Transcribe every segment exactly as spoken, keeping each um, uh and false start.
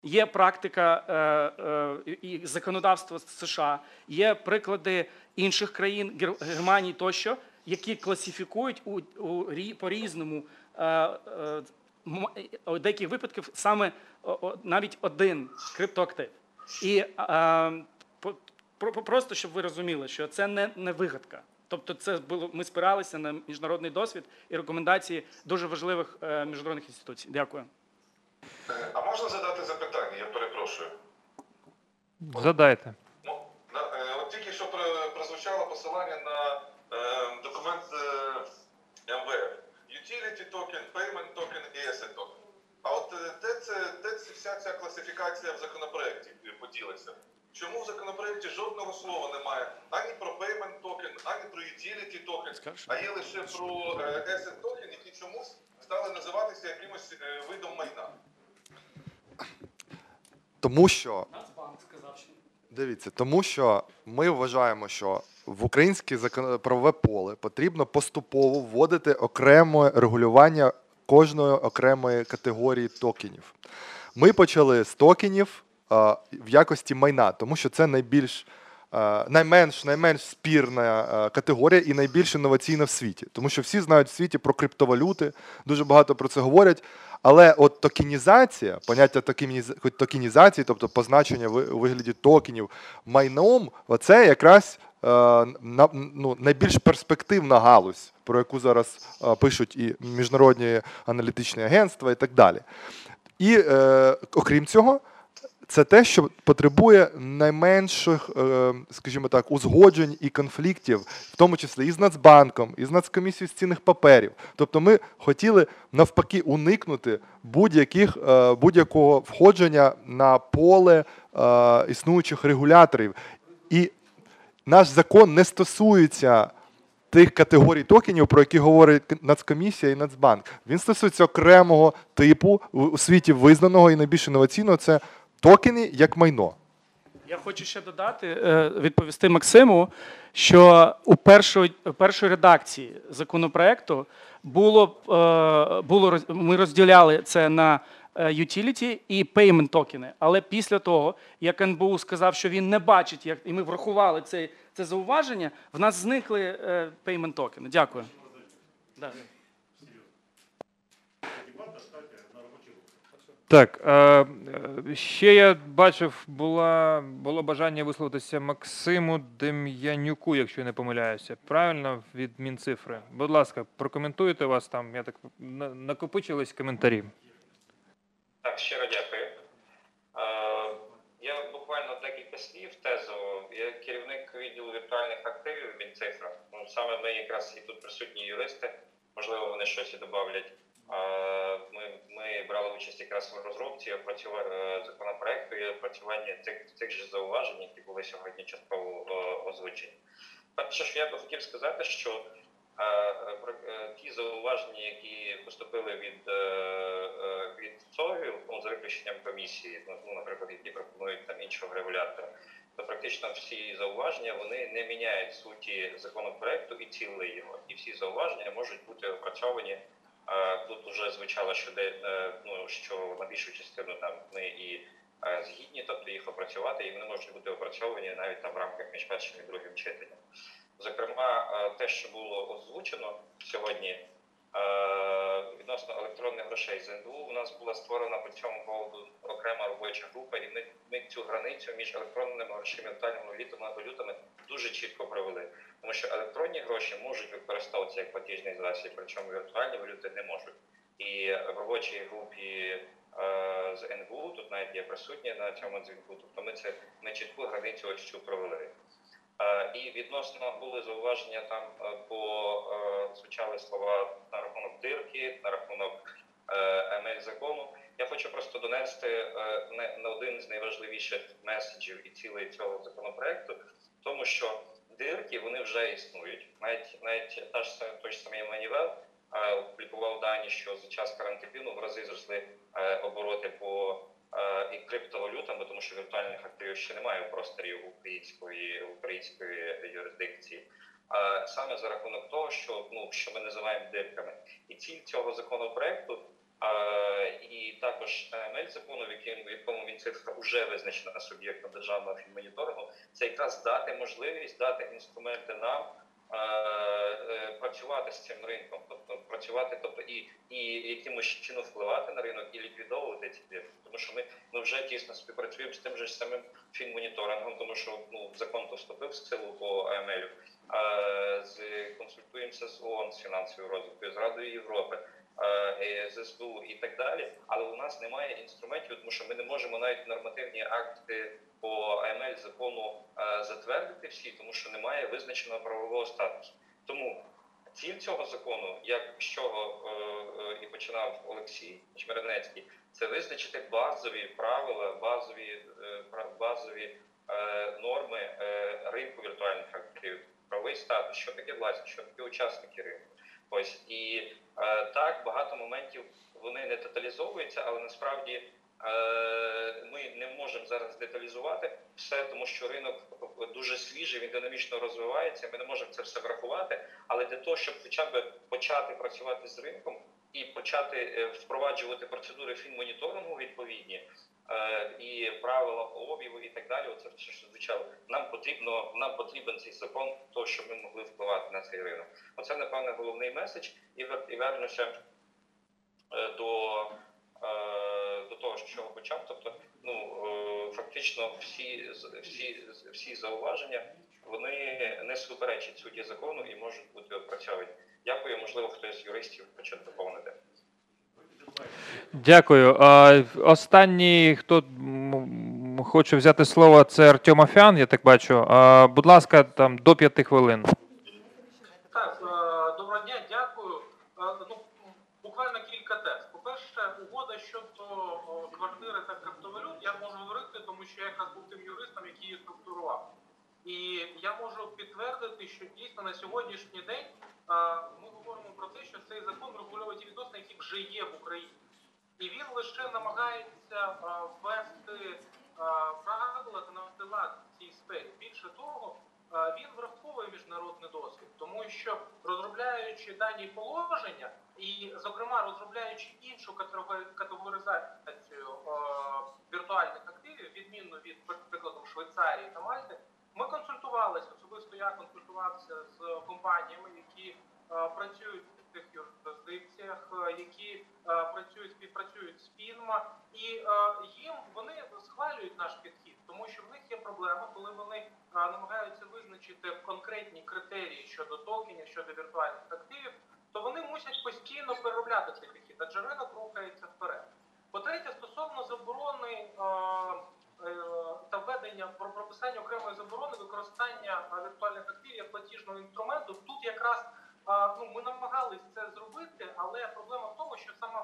Є практика е, е, і законодавство США, є приклади інших країн, Гер- Германії тощо, які класифікують у, у, рі- по-різному е, е, м- у деяких випадків саме о, о, навіть один криптоактив. І е, по- про- по- просто, щоб ви розуміли, що це не, не вигадка. Тобто це було, ми спиралися на міжнародний досвід і рекомендації дуже важливих е, міжнародних інституцій. Дякую. А можна задати запитання? Я перепрошую. Задайте. Ну, на- е, От тільки що про- прозвучало посилання на е, документ е, ем ве еф. Utility token, payment token і asset token. А от е, де, це, де це вся ця класифікація в законопроекті поділиться? Чому в законопроекті жодного слова немає ані про payment token, ані про utility token, а є лише про е, asset token, які чомусь стали називатися якимось е, видом майна? Тому що, Нацбанк сказав, що дивіться, тому що ми вважаємо, що в українське закон- правове поле потрібно поступово вводити окреме регулювання кожної окремої категорії токенів. Ми почали з токенів а, в якості майна, тому що це найбільш а, найменш, найменш спірна а, категорія і найбільш інноваційна в світі. Тому що всі знають в світі про криптовалюти, дуже багато про це говорять. Але от токенізація, поняття токеніз- токенізації, тобто позначення ви- у вигляді токенів майном, оце якраз е, на, ну, найбільш перспективна галузь, про яку зараз е, пишуть і міжнародні аналітичні агентства і так далі. І е, окрім цього, це те, що потребує найменших, е, скажімо так, узгоджень і конфліктів, в тому числі і з Нацбанком, і з Нацкомісією з цінних паперів. Тобто ми хотіли навпаки уникнути будь-яких, е, будь-якого входження на поле е, існуючих регуляторів. І наш закон не стосується тих категорій токенів, про які говорить Нацкомісія і Нацбанк. Він стосується окремого типу у у світі визнаного і найбільш інноваційного – це токени як майно. я хочу ще додати, е, відповісти Максиму, що у першої, першої редакції законопроекту було, е, було роз- ми розділяли це на е, utility і payment токени. Але після того, як ен бе у сказав, що він не бачить, як, і ми врахували це, це зауваження, в нас зникли е, payment токени. Дякую. Да. Так, е, е, ще я бачив, була, було бажання висловитися Максиму Дем'янюку, якщо я не помиляюся. Правильно, від Мінцифри. Будь ласка, прокоментуйте вас там, я так на- накопичились коментарі. Так, щиро дякую. Е, Я буквально декілька слів тезу. Я керівник відділу віртуальних активів Мінцифра. Ну, саме ми якраз і тут присутні юристи, можливо, вони щось і додавлять. Е, Ми, ми брали участь якраз в розробці опрацювання законопроекту і опрацюванні цих, цих же зауважень, які були сьогодні частково е, озвучені. Перше, що я би хотів сказати, що е, про- е, ті зауваження, які поступили від, е, е, від ЦОВів, ну, за виключенням комісії, ну, ну, наприклад, які пропонують там іншого регулятора, то практично всі зауваження, вони не міняють суті законопроекту і цілей його. І всі зауваження можуть бути опрацьовані. Е, Тут вже звучало, що, де, е, ну, що на більшу частину там ми і е, згідні, тобто їх опрацювати, і вони можуть бути опрацьовані навіть там в рамках між першим і другим читанням. Зокрема, е, те, що було озвучено сьогодні е, відносно електронних грошей з ен бе у, у нас була створена по цьому поводу окрема робоча група, і ми, ми цю границю між електронними грошима і віртуальними валютами, валютами дуже чітко провели. Тому що електронні гроші можуть використовуватися як платіжний засіб, причому віртуальні валюти не можуть. І в робочій групі е, з ен бе у, тут навіть є присутні на цьому дзвінку, тобто ми, це, ми чітку границю ось цю провели. Е, І відносно були зауваження там е, по е, звучали слова на рахунок дирки, на рахунок ем ель-закону. Я хочу просто донести е, не, на один з найважливіших меседжів і цілей цього законопроекту, тому що дирки, вони вже існують. Навіть, навіть та ж, той ж самий Манівел е, опублікував дані, що за час карантину в рази зросли е, обороти по і криптовалютами, тому що віртуальних активів ще немає в просторі української, української юрисдикції. А саме за рахунок того, що, ну, що ми називаємо дирками. І ціль цього законопроекту І також ем ел закону, в якому, в якому Мінцифра вже визначена суб'єктом державного фінмоніторингу, це якраз дати можливість, дати інструменти нам працювати з цим ринком, тобто працювати, тобто і, і якимось чином впливати на ринок і ліквідовувати ці біржі. Тому що ми, ми вже тісно співпрацюємо з тим же самим фінмоніторингом, тому що ну, закон то вступив в силу по ем ел, з, консультуємося з ООН, з фінансовою розвиткою, з Радою Європи, з ес бе у і так далі, але у нас немає інструментів, тому що ми не можемо навіть нормативні акти по ем ел закону затвердити всі, тому що немає визначеного правового статусу. Тому ціль цього закону, як з чого і починав Олексій Чмеренецький, це визначити базові правила, базові, базові норми ринку віртуальних активів, правовий статус, що таке власність, що таке учасники ринку. Ось, і е, так, багато моментів вони не тоталізовуються, але насправді е, ми не можемо зараз деталізувати все, тому що ринок дуже свіжий, він динамічно розвивається, ми не можемо це все врахувати, але для того, щоб хоча б почати працювати з ринком і почати е, впроваджувати процедури фінмоніторингу відповідні, і правила обігу і так далі, оце все, що звучало, нам потрібно, нам потрібен цей закон, того, щоб ми могли впливати на цей ринок. Оце, напевне, головний меседж. І, і вернуся до, до того, з чого почав. Тобто, ну, фактично всі, всі, всі зауваження, вони не суперечать суті закону і можуть бути опрацьовані. Дякую, можливо, хтось з юристів хоче доповнити. Дякую. Останній, хто хоче взяти слово, це Артем Афян, я так бачу. Будь ласка, там до п'яти хвилин. Так, доброго дня, дякую. Ну, буквально кілька тез. По-перше, угода щодо квартири та криптовалют, я можу говорити, тому що я якраз був тим юристом, який її структурував. І я можу підтвердити, що дійсно на сьогоднішній день ми говоримо про те, що цей закон регулює ті відносини, які вже є в Україні. І він лише намагається ввести правила та навести лад в цій сфері. Більше того, він враховує міжнародний досвід, тому що розробляючи дані положення і, зокрема, розробляючи іншу категоризацію віртуальних активів, відмінно від, прикладу, Швейцарії та Мальти, ми консультувалися, особисто я консультувався з компаніями, які працюють в цих юрисдикціях, які працюють, співпрацюють з фінма, і їм вони схвалюють наш підхід, тому що в них є проблема, коли вони намагаються визначити конкретні критерії щодо токенів, щодо віртуальних активів, то вони мусять постійно переробляти цей підхід, адже ринок рухається вперед. По-третє, стосовно заборони та введення про прописання окремої заборони використання віртуальних активів як платіжного інструменту, тут якраз ну, ми намагались це зробити, але проблема в тому, що сама,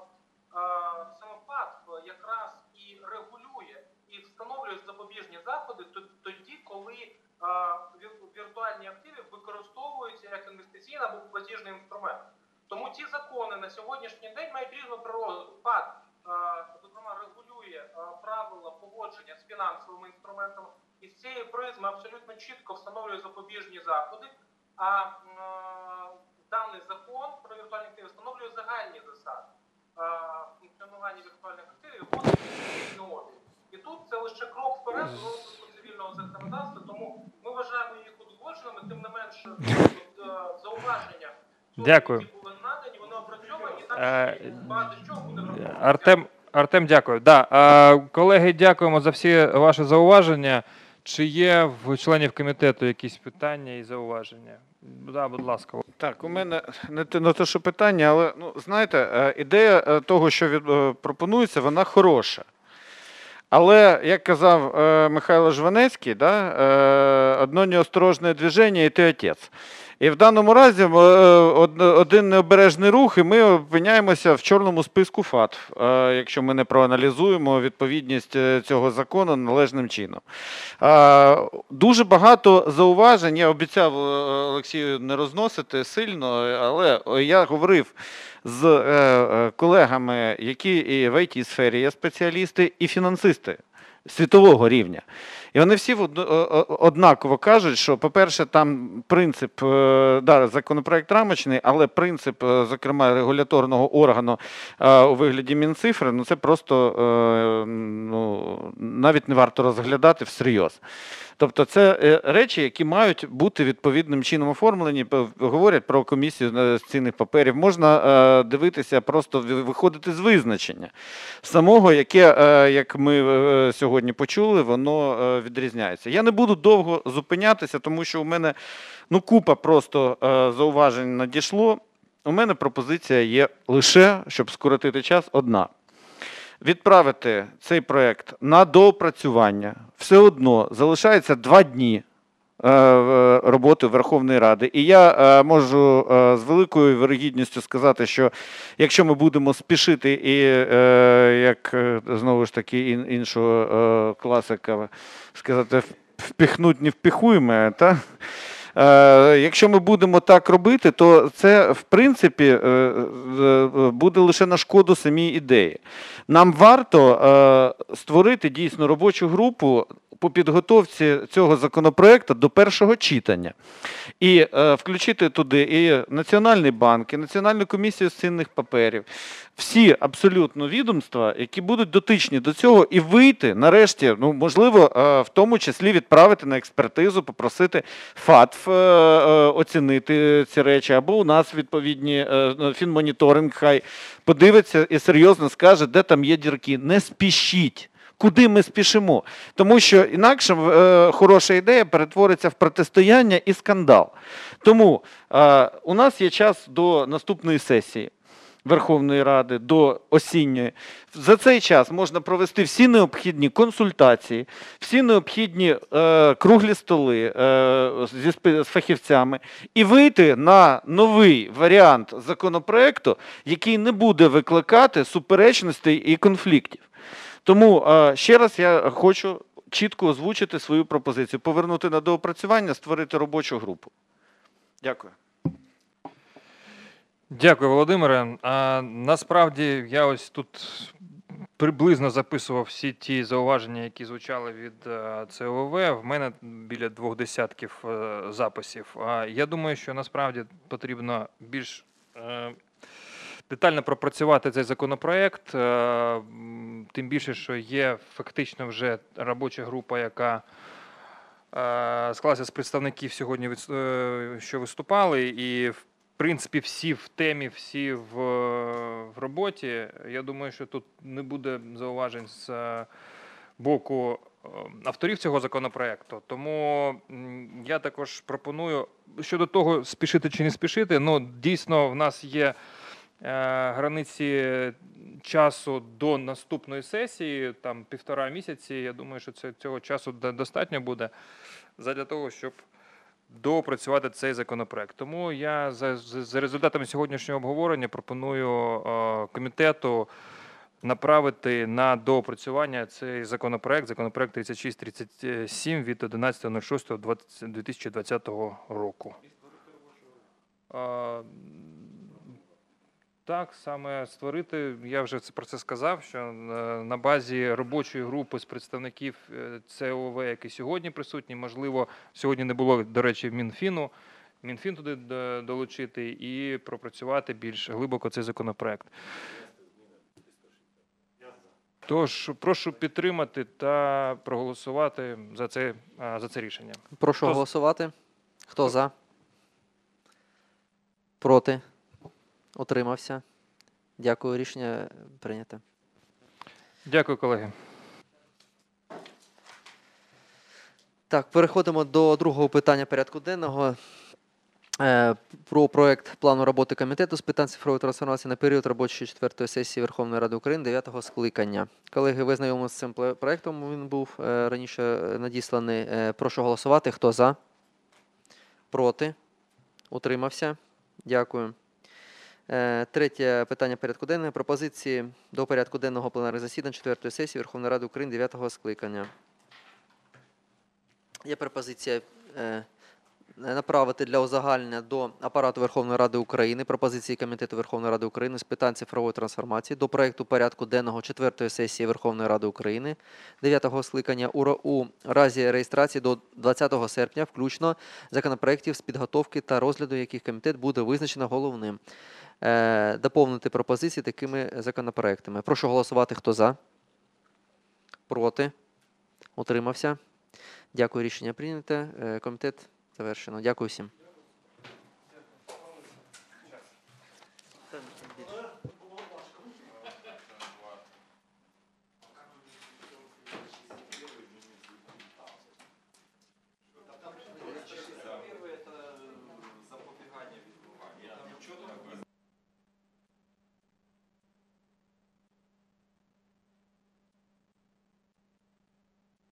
сама ФАТФ якраз і регулює і встановлює запобіжні заходи тоді, коли віртуальні активи використовуються як інвестиційний або платіжний інструмент. Тому ті закони на сьогоднішній день мають різну природу. ФАТ, зокрема, регулює правила поводження з фінансовими інструментами, і з цієї призми абсолютно чітко встановлює запобіжні заходи, а даний закон про віртуальні активи встановлює загальні засади функціонування віртуальних активів, вводить обіг. І тут це лише крок вперед до розвитку цивільного законодавства, тому ми вважаємо їх узгодженими, тим не менше зауваження Дякую. які були надані, вони опрацьовані, і там Е, багато з чого буде враховано. Артем, Артем, дякую. Да. Е, колеги, дякуємо за всі ваші зауваження. Чи є в членів комітету якісь питання і зауваження? Да, будь ласка. Так, у мене не те, не те, що питання, але ну, знаєте, ідея того, що від, пропонується, вона хороша. Але, як казав е, Михайло Жванецький, да, е, одно неосторожне движення, і ти отець. І в даному разі е, один необережний рух, і ми опиняємося в чорному списку ФАТФ, е, якщо ми не проаналізуємо відповідність цього закону належним чином. Е, дуже багато зауважень, я обіцяв Олексію не розносити сильно, але я говорив з е, колегами, які і в ай ті-сфері є спеціалісти, і фінансисти світового рівня. І вони всі однаково кажуть, що, по-перше, там принцип, да, законопроект рамочний, але принцип, зокрема, регуляторного органу у вигляді Мінцифри, ну це просто ну, навіть не варто розглядати всерйоз. Тобто це речі, які мають бути відповідним чином оформлені, говорять про комісію з цінних паперів. Можна дивитися, просто виходити з визначення самого, яке, як ми сьогодні почули, воно відрізняється. Я не буду довго зупинятися, тому що у мене ну, купа просто зауважень надійшло. У мене пропозиція є лише, щоб скоротити час, одна. Відправити цей проєкт на доопрацювання. Все одно залишається два дні роботи Верховної Ради. І я можу з великою вірогідністю сказати, що якщо ми будемо спішити і, як знову ж таки іншого класика сказати, впихнуть не впихуємо, та? Якщо ми будемо так робити, то це, в принципі, буде лише на шкоду самій ідеї. Нам варто створити дійсно робочу групу по підготовці цього законопроекту до першого читання. І включити туди і Національний банк, і Національну комісію з цінних паперів, всі абсолютно відомства, які будуть дотичні до цього, і вийти, нарешті, ну, можливо, в тому числі відправити на експертизу, попросити ФАТФ оцінити ці речі, або у нас відповідні фінмоніторинг хай подивиться і серйозно скаже, де там є дірки. Не спішіть. Куди ми спішимо? Тому що інакше е, хороша ідея перетвориться в протистояння і скандал. Тому е, у нас є час до наступної сесії Верховної Ради, до осінньої. За цей час можна провести всі необхідні консультації, всі необхідні е, круглі столи е, зі, з фахівцями і вийти на новий варіант законопроекту, який не буде викликати суперечностей і конфліктів. Тому ще раз я хочу чітко озвучити свою пропозицію. Повернути на доопрацювання, створити робочу групу. Дякую. Дякую, Володимире. А, насправді я ось тут приблизно записував всі ті зауваження, які звучали від Це О В. В мене біля двох десятків записів. А я думаю, що насправді потрібно більш детально пропрацювати цей законопроект, тим більше, що є фактично вже робоча група, яка склалася з представників сьогодні, що виступали, і в принципі всі в темі, всі в, в роботі. Я думаю, що тут не буде зауважень з боку авторів цього законопроекту. Тому я також пропоную, щодо того, спішити чи не спішити, ну, дійсно, в нас є границі часу до наступної сесії, там півтора місяці. Я думаю, що це, цього часу достатньо буде задля того, щоб доопрацювати цей законопроект. Тому я за, за результатами сьогоднішнього обговорення пропоную е, комітету направити на доопрацювання цей законопроект, законопроект тридцять шість тридцять сім від одинадцятого шостого дві тисячі двадцятого року. Е, Так, саме створити, я вже про це сказав, що на базі робочої групи з представників Це О В, які сьогодні присутні, можливо, сьогодні не було, до речі, Мінфіну, Мінфін туди долучити і пропрацювати більш глибоко цей законопроект. Тож, прошу підтримати та проголосувати за це, за це рішення. Прошу Хто... голосувати. Хто за? Проти? Утримався. Дякую. Рішення прийнято. Дякую, колеги. Так, переходимо до другого питання порядку денного. Е, про проект плану роботи Комітету з питань цифрової трансформації на період робочої четвертої сесії Верховної Ради України дев'ятого скликання. Колеги, ви знайомі з цим проектом, він був е, раніше надісланий. Е, прошу голосувати. Хто за? Проти? Утримався. Дякую. Третє питання порядку денного. Пропозиції до порядку денного пленарних засідань четвертої сесії Верховної Ради України дев'ятого скликання. Є пропозиція направити для узагальнення до Апарату Верховної Ради України пропозиції Комітету Верховної Ради України з питань цифрової трансформації до проекту порядку денного четвертої сесії Верховної Ради України дев'ятого скликання у, ра- у разі реєстрації до двадцятого серпня, включно законопроєктів з підготовки та розгляду, яких комітет буде визначено головним. Е, доповнити пропозиції такими законопроектами. Прошу голосувати, хто за, проти, утримався. Дякую, рішення прийнято. Е, Комітет завершено. Дякую всім.